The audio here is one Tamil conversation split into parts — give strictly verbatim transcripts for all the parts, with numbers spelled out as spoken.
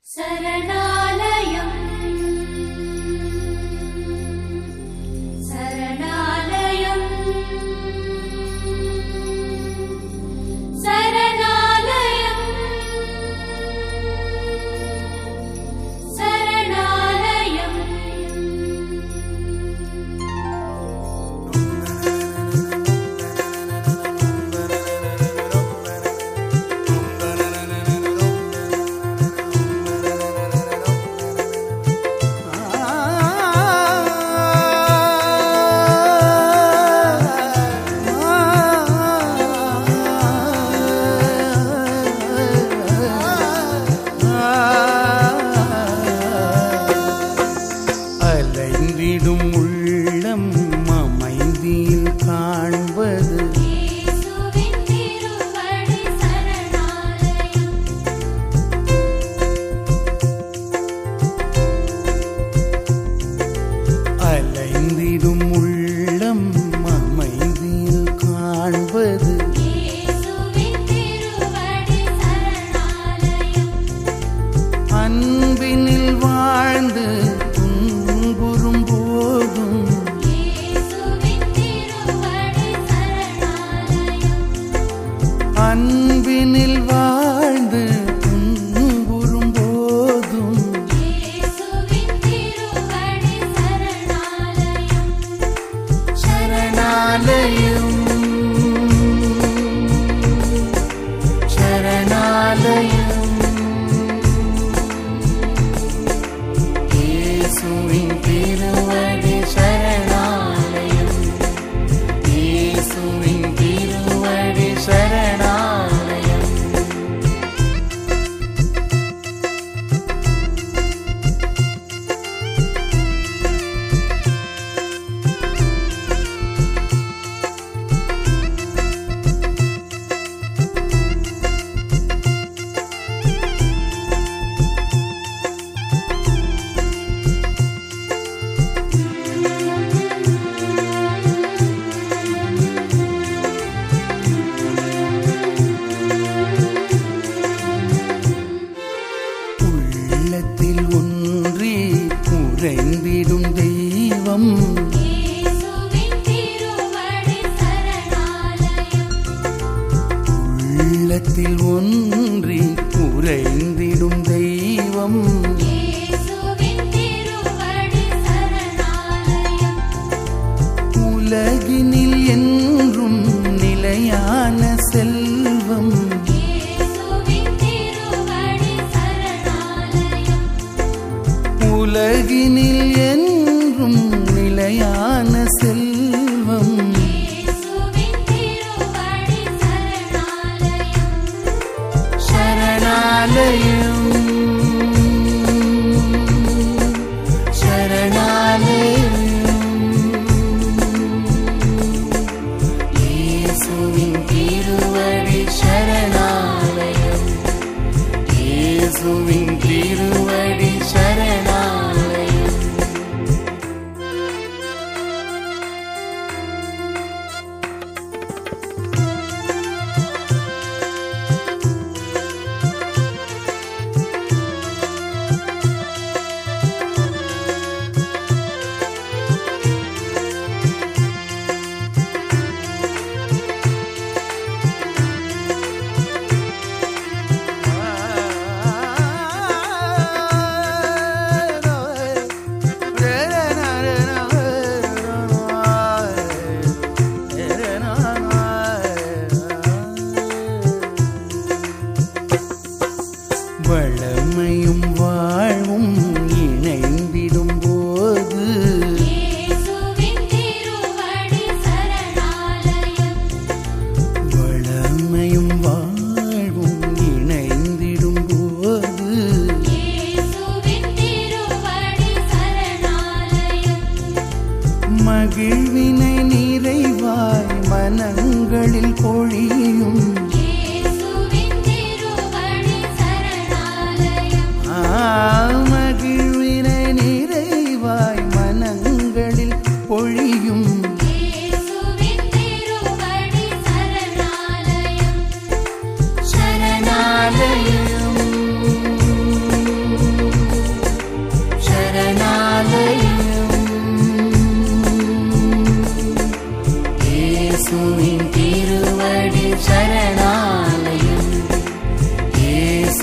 சரணாலயம் சரணாலயம் சரணாலயம் சரணாலயம் அலைந்திடும் உள்ளம் அமைதியில் காண்பது இயேசுவின் திருவடி சரணாலயம் அலைந்திடும் உள்ளம் அமைதியில் காண்பது இயேசுவின் திருவடி சரணாலயம் அன்பினில் வாழ்ந்து துன்புறும் போதும் இயேசுவின் திருவடி சரணாலயம் அன்பினில் வாழ்ந்து துன்புறும் போதும் இயேசுவின் திருவடி சரணாலயம் சரணாலயம் சரணாலயம் இயேசுவின் திருவடி சரணாலயம் இயேசுவின் திருவடி சரணாலயம் உள்ளத்தில் ஒன்றி உறைந்திடும் தெய்வம் இயேசுவின் திருவடி சரணாலயம் உள்ளத்தில் ஒன்றி உறைந்திடும் தெய்வம் இயேசுவின் திருவடி சரணாலயம் உலகினில் என்றும் நிலையான செல்வம் இயேசுவின் திருவடி சரணாலயம் உலகினில் என்றும் நிலையான செல்வம் இயேசுவின் திருவடி சரணாலயம் சரணாலயம் சரணாலயம் இயேசுவின் திருவடி சரணாலயம் இயேசுவின் திருவடி சரணாலயம்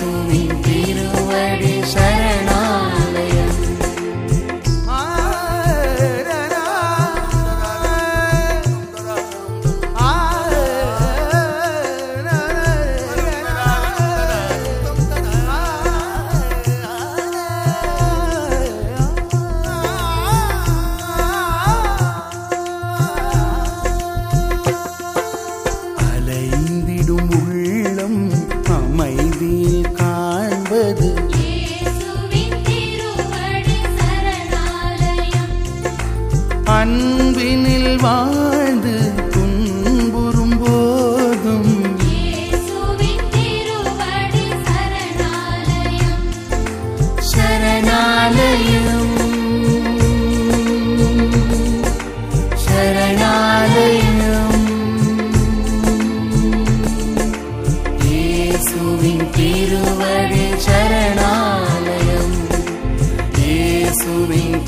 இயேசுவின் திருவடி சரணாலயம். அலைந்திடும் உள்ளம் அமைதியில் காண்பது இயேசுவின் திருவடி சரணாலயம். அன்பினில் வாழ்ந்து துன்புறும் போதும் இயேசுவின் திருவடி சரணாலயம். சரணாலயம் சரணாலயம். இயேசுவின் திருவடி சரணாலயம். இயேசுவின்